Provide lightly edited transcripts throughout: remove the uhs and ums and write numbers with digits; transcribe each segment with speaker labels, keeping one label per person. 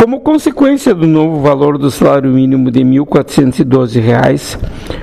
Speaker 1: Como consequência do novo valor do salário mínimo de R$ 1.412,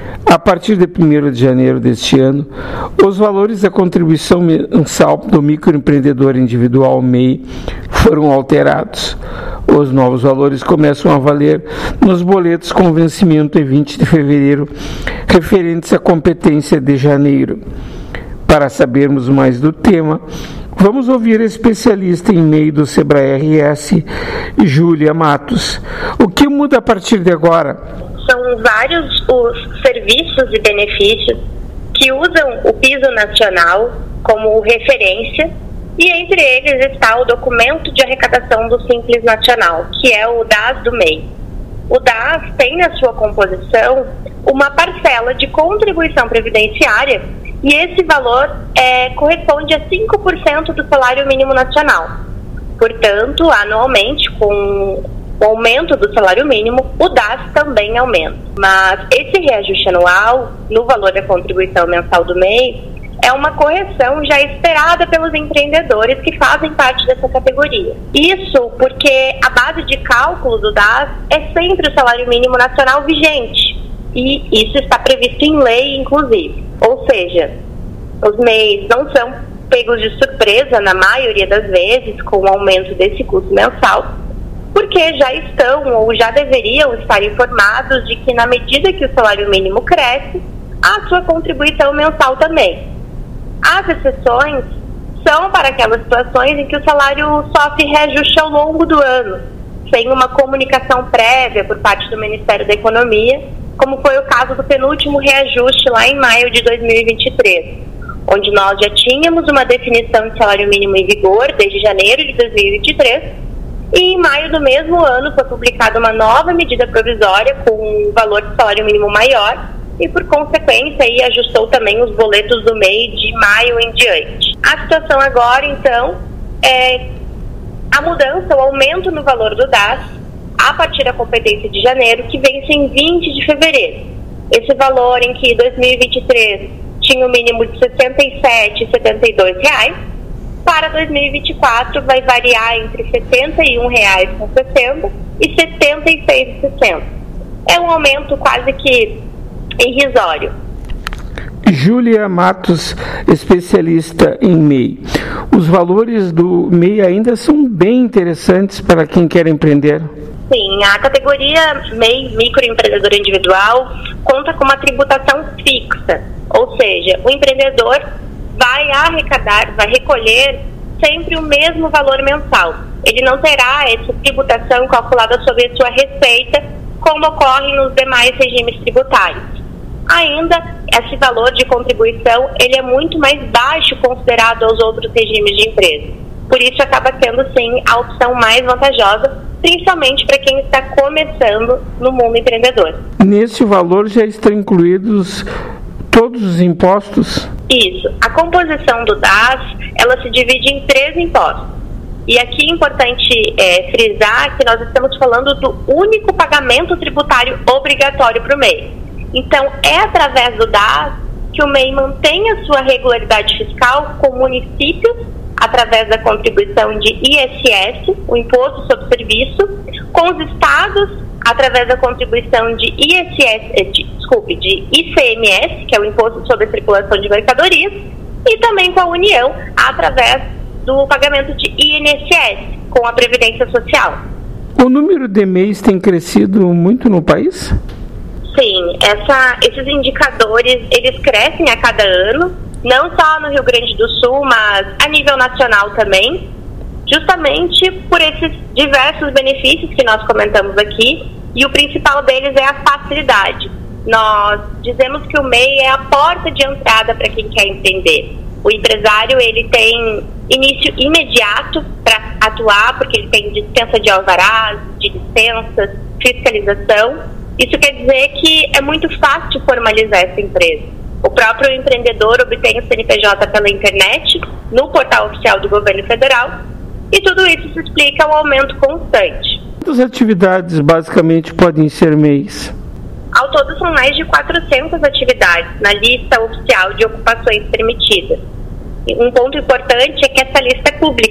Speaker 1: a partir de 1º de janeiro deste ano, os valores da contribuição mensal do microempreendedor individual MEI foram alterados. Os novos valores começam a valer nos boletos com vencimento em 20 de fevereiro, referentes à competência de janeiro. Para sabermos mais do tema, vamos ouvir a especialista em MEI do Sebrae-RS, Júlia Matos. O que muda a partir de agora?
Speaker 2: São vários os serviços e benefícios que usam o piso nacional como referência, e entre eles está o documento de arrecadação do Simples Nacional, que é o DAS do MEI. O DAS tem na sua composição uma parcela de contribuição previdenciária, e esse valor corresponde a 5% do salário mínimo nacional. Portanto, anualmente, com o aumento do salário mínimo, o DAS também aumenta. Mas esse reajuste anual no valor da contribuição mensal do MEI é uma correção já esperada pelos empreendedores que fazem parte dessa categoria. Isso porque a base de cálculo do DAS é sempre o salário mínimo nacional vigente, e isso está previsto em lei, inclusive. Ou seja, os MEIs não são pegos de surpresa, na maioria das vezes, com o aumento desse custo mensal, porque já estão ou já deveriam estar informados de que, na medida que o salário mínimo cresce, a sua contribuição mensal também. As exceções são para aquelas situações em que o salário sofre reajuste ao longo do ano, sem uma comunicação prévia por parte do Ministério da Economia, como foi o caso do penúltimo reajuste lá em maio de 2023, onde nós já tínhamos uma definição de salário mínimo em vigor desde janeiro de 2023, e em maio do mesmo ano foi publicada uma nova medida provisória com um valor de salário mínimo maior, e por consequência aí ajustou também os boletos do MEI de maio em diante. A situação agora, então, é a mudança, o aumento no valor do DAS a partir da competência de janeiro, que vence em 20 de fevereiro. Esse valor em que 2023 tinha o mínimo de R$ 67,72, para 2024 vai variar entre R$ 71,60 e R$ 76,60. É um aumento quase que irrisório.
Speaker 1: Júlia Matos, especialista em MEI. Os valores do MEI ainda são bem interessantes para quem quer empreender?
Speaker 2: Sim, a categoria MEI, microempreendedor individual, conta com uma tributação fixa, ou seja, o empreendedor vai arrecadar, vai recolher sempre o mesmo valor mensal. Ele não terá essa tributação calculada sobre a sua receita, como ocorre nos demais regimes tributários. Ainda, esse valor de contribuição ele é muito mais baixo considerado aos outros regimes de empresa. Por isso, acaba sendo, sim, a opção mais vantajosa, principalmente para quem está começando no mundo empreendedor.
Speaker 1: Nesse valor já estão incluídos todos os impostos?
Speaker 2: Isso. A composição do DAS, ela se divide em 3 impostos. E aqui é importante frisar que nós estamos falando do único pagamento tributário obrigatório para o MEI. Então, é através do DAS que o MEI mantém a sua regularidade fiscal com municípios, através da contribuição de ISS, o Imposto sobre Serviço, com os estados, através da contribuição de ICMS, que é o Imposto sobre a Circulação de Mercadorias, e também com a União, através do pagamento de INSS, com a Previdência Social.
Speaker 1: O número de MEIs tem crescido muito no país?
Speaker 2: Sim, esses indicadores, eles crescem a cada ano, não só no Rio Grande do Sul, mas a nível nacional também, justamente por esses diversos benefícios que nós comentamos aqui, e o principal deles é a facilidade. Nós dizemos que o MEI é a porta de entrada para quem quer empreender. O empresário, ele tem início imediato para atuar, porque ele tem dispensa de alvarás, de licenças, fiscalização. Isso quer dizer que é muito fácil formalizar essa empresa. O próprio empreendedor obtém o CNPJ pela internet, no portal oficial do governo federal, e tudo isso se explica ao aumento constante.
Speaker 1: Quantas atividades basicamente podem ser MEIs?
Speaker 2: Ao todo são mais de 400 atividades na lista oficial de ocupações permitidas. E um ponto importante é que essa lista é pública,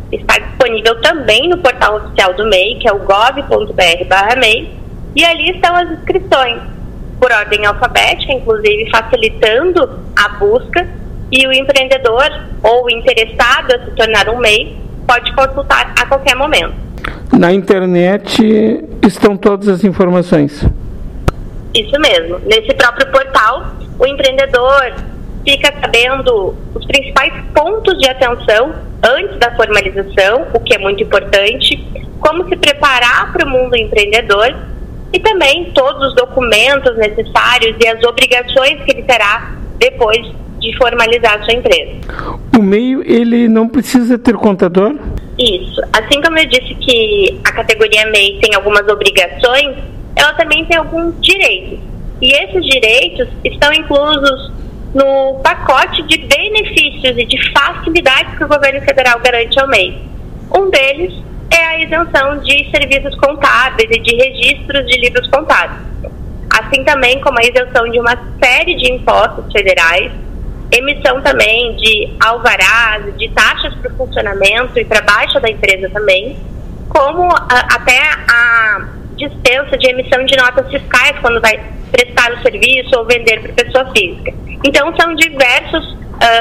Speaker 2: está disponível também no portal oficial do MEI, que é o gov.br/MEI, e ali estão as inscrições, por ordem alfabética, inclusive facilitando a busca, e o empreendedor ou o interessado a se tornar um MEI pode consultar a qualquer momento.
Speaker 1: Na internet estão todas as informações.
Speaker 2: Isso mesmo. Nesse próprio portal, o empreendedor fica sabendo os principais pontos de atenção antes da formalização, o que é muito importante, como se preparar para o mundo empreendedor e também todos os documentos necessários e as obrigações que ele terá depois de formalizar a sua empresa.
Speaker 1: O MEI, ele não precisa ter contador?
Speaker 2: Isso. Assim como eu disse que a categoria MEI tem algumas obrigações, ela também tem alguns direitos. E esses direitos estão inclusos no pacote de benefícios e de facilidades que o governo federal garante ao MEI. Um deles é a isenção de serviços contábeis e de registros de livros contábeis. Assim também como a isenção de uma série de impostos federais, emissão também de alvarás, de taxas para o funcionamento e para a baixa da empresa também, como até a dispensa de emissão de notas fiscais quando vai prestar o serviço ou vender para pessoa física. Então são diversos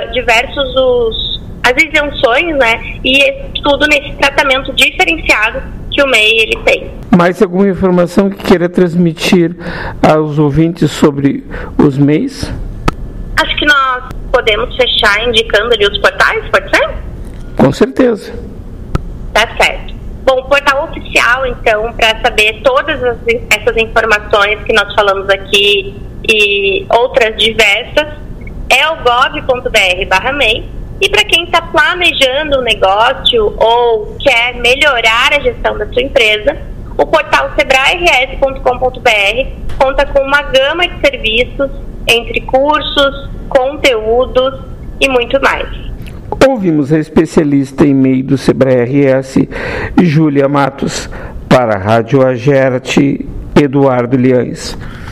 Speaker 2: as isenções, né, e tudo nesse tratamento diferenciado que o MEI ele tem.
Speaker 1: Mais alguma informação que queira transmitir aos ouvintes sobre os MEIs?
Speaker 2: Acho que nós podemos fechar indicando ali os portais, pode ser?
Speaker 1: Com certeza.
Speaker 2: Tá certo. Bom, o portal oficial, então, para saber todas essas informações que nós falamos aqui e outras diversas, é o gov.br/MEI. E para quem está planejando um negócio ou quer melhorar a gestão da sua empresa, o portal sebrae-rs.com.br conta com uma gama de serviços, entre cursos, conteúdos e muito mais.
Speaker 1: Ouvimos a especialista em MEI do Sebrae-RS, Júlia Matos, para a Rádio Agerte, Eduardo Liães.